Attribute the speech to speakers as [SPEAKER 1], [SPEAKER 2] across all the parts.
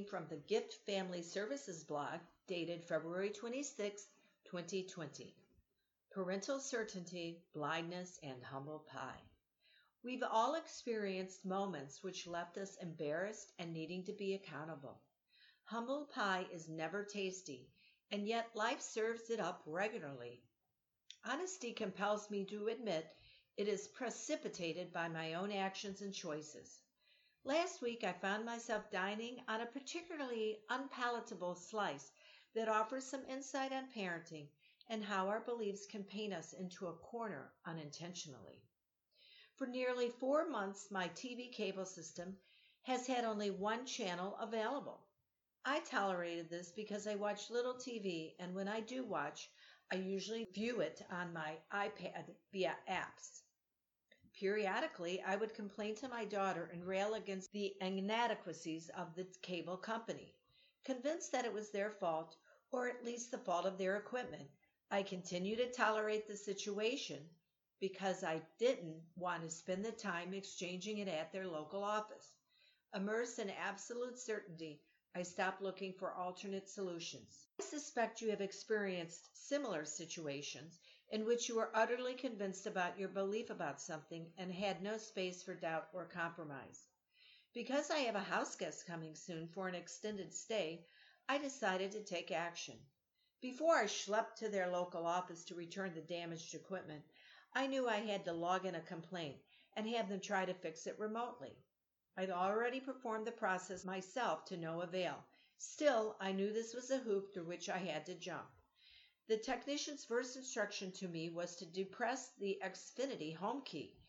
[SPEAKER 1] from the Gift Family Services blog dated February 26, 2020. Parental Certainty, Blindness, and Humble Pie. We've all experienced moments which left us embarrassed and needing to be accountable. Humble pie is never tasty, and yet life serves it up regularly. Honesty compels me to admit it is precipitated by my own actions and choices. Last week I found myself dining on a particularly unpalatable slice that offers some insight on parenting and how our beliefs can paint us into a corner unintentionally. For nearly 4 months, my TV cable system has had only one channel available. I tolerated this because I watch little TV, and when I do watch, I usually view it on my iPad via apps. Periodically, I would complain to my daughter and rail against the inadequacies of the cable company. Convinced that it was their fault, or at least the fault of their equipment, I continued to tolerate the situation because I didn't want to spend the time exchanging it at their local office. Immersed in absolute certainty, I stopped looking for alternate solutions. I suspect you have experienced similar situations in which you were utterly convinced about your belief about something and had no space for doubt or compromise. Because I have a house guest coming soon for an extended stay, I decided to take action. Before I schlepped to their local office to return the damaged equipment, I knew I had to log in a complaint and have them try to fix it remotely. I'd already performed the process myself to no avail. Still, I knew this was a hoop through which I had to jump. The technician's first instruction to me was to depress the Xfinity home key.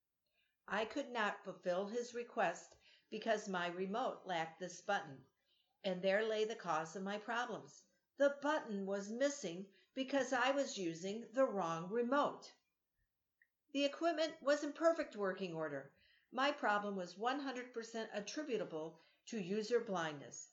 [SPEAKER 1] I could not fulfill his request because my remote lacked this button, and there lay the cause of my problems. The button was missing because I was using the wrong remote. The equipment was in perfect working order. My problem was 100% attributable to user blindness.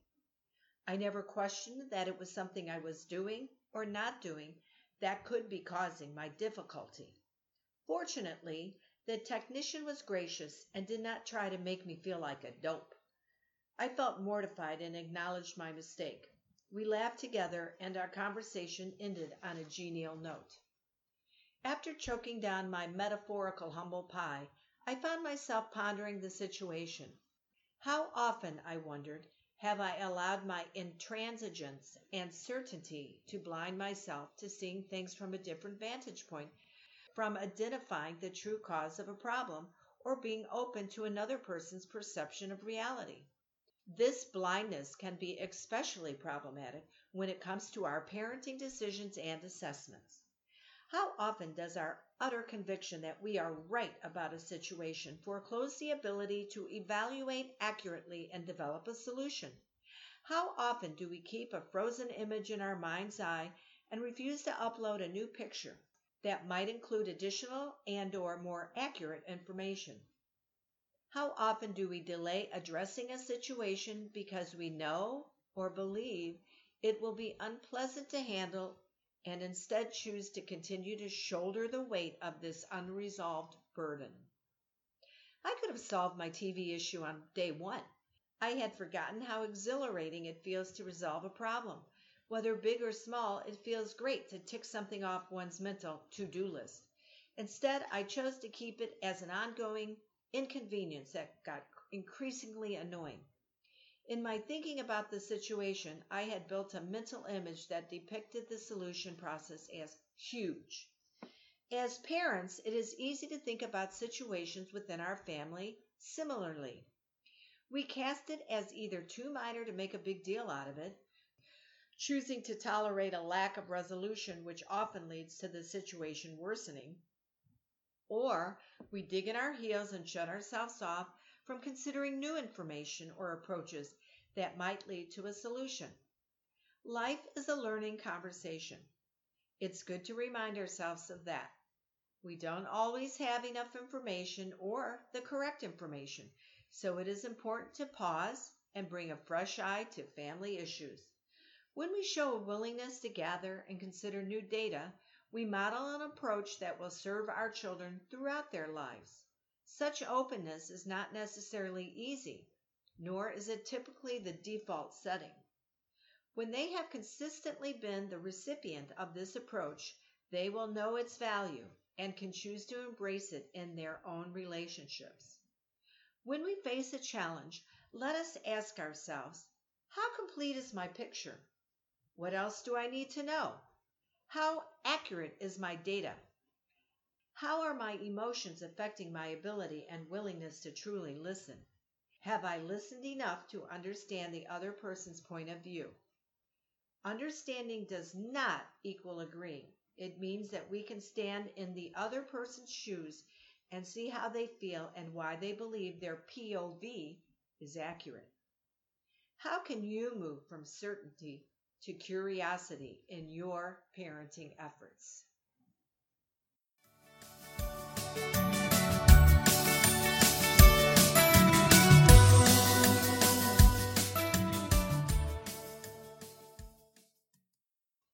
[SPEAKER 1] I never questioned that it was something I was doing or not doing that could be causing my difficulty. Fortunately, the technician was gracious and did not try to make me feel like a dope. I felt mortified and acknowledged my mistake. We laughed together and our conversation ended on a genial note. After choking down my metaphorical humble pie, I found myself pondering the situation. How often, I wondered, have I allowed my intransigence and certainty to blind myself to seeing things from a different vantage point, from identifying the true cause of a problem or being open to another person's perception of reality? This blindness can be especially problematic when it comes to our parenting decisions and assessments. How often does our utter conviction that we are right about a situation foreclose the ability to evaluate accurately and develop a solution? How often do we keep a frozen image in our mind's eye and refuse to upload a new picture that might include additional and/or more accurate information? How often do we delay addressing a situation because we know or believe it will be unpleasant to handle and instead choose to continue to shoulder the weight of this unresolved burden? I could have solved my TV issue on day one. I had forgotten how exhilarating it feels to resolve a problem. Whether big or small, it feels great to tick something off one's mental to-do list. Instead, I chose to keep it as an ongoing inconvenience that got increasingly annoying. In my thinking about the situation, I had built a mental image that depicted the solution process as huge. As parents, it is easy to think about situations within our family similarly. We cast it as either too minor to make a big deal out of it, choosing to tolerate a lack of resolution which often leads to the situation worsening, or we dig in our heels and shut ourselves off from considering new information or approaches that might lead to a solution. Life is a learning conversation. It's good to remind ourselves of that. We don't always have enough information or the correct information, so it is important to pause and bring a fresh eye to family issues. When we show a willingness to gather and consider new data, we model an approach that will serve our children throughout their lives. Such openness is not necessarily easy. nor is it typically the default setting. When they have consistently been the recipient of this approach, they will know its value and can choose to embrace it in their own relationships. When we face a challenge, let us ask ourselves, how complete is my picture? What else do I need to know? How accurate is my data? How are my emotions affecting my ability and willingness to truly listen? Have I listened enough to understand the other person's point of view? Understanding does not equal agreeing. It means that we can stand in the other person's shoes and see how they feel and why they believe their POV is accurate. How can you move from certainty to curiosity in your parenting efforts?